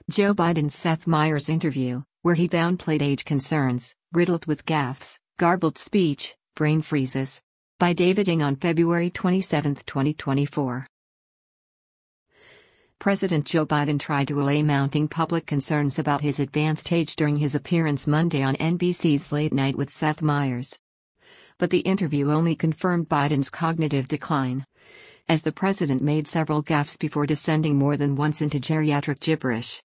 Joe Biden's Seth Meyers interview, where he downplayed age concerns, riddled with gaffes, garbled speech, brain freezes. By David Ng on February 27, 2024. President Joe Biden tried to allay mounting public concerns about his advanced age during his appearance Monday on NBC's Late Night with Seth Meyers. But the interview only confirmed Biden's cognitive decline, as the president made several gaffes before descending more than once into geriatric gibberish.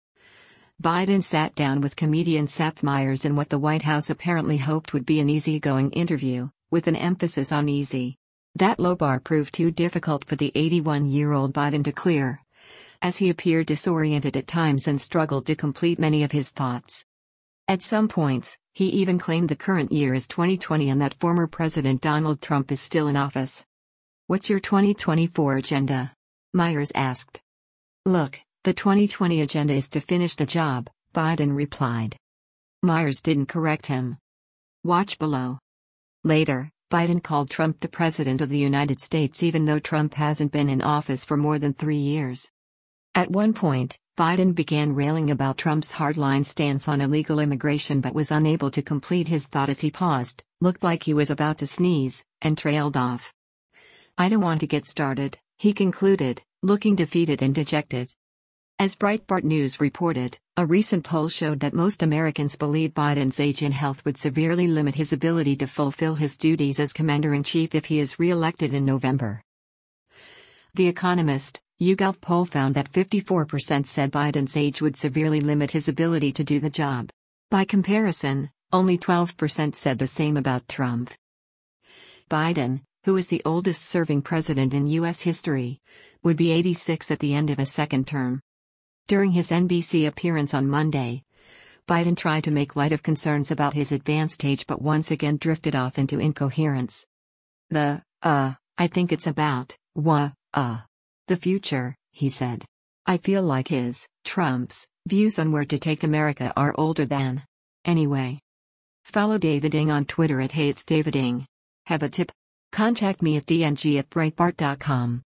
Biden sat down with comedian Seth Meyers in what the White House apparently hoped would be an easygoing interview, with an emphasis on easy. That low bar proved too difficult for the 81-year-old Biden to clear, as he appeared disoriented at times and struggled to complete many of his thoughts. At some points, he even claimed the current year is 2020 and that former President Donald Trump is still in office. "What's your 2024 agenda?" Meyers asked. "Look, the 2020 agenda is to finish the job," Biden replied. Meyers didn't correct him. Watch below. Later, Biden called Trump the President of the United States even though Trump hasn't been in office for more than 3 years. At one point, Biden began railing about Trump's hardline stance on illegal immigration but was unable to complete his thought as he paused, looked like he was about to sneeze, and trailed off. "I don't want to get started," he concluded, looking defeated and dejected. As Breitbart News reported, a recent poll showed that most Americans believe Biden's age and health would severely limit his ability to fulfill his duties as commander-in-chief if he is re-elected in November. The Economist, YouGov poll found that 54% said Biden's age would severely limit his ability to do the job. By comparison, only 12% said the same about Trump. Biden, who is the oldest serving president in U.S. history, would be 86 at the end of a second term. During his NBC appearance on Monday, Biden tried to make light of concerns about his advanced age but once again drifted off into incoherence. I think it's about, the future, he said. I feel like Trump's, views on where to take America are older than. Anyway. Follow David Ng on Twitter at @HeyIt'sDavidNg. Have a tip? Contact me at dng@breitbart.com.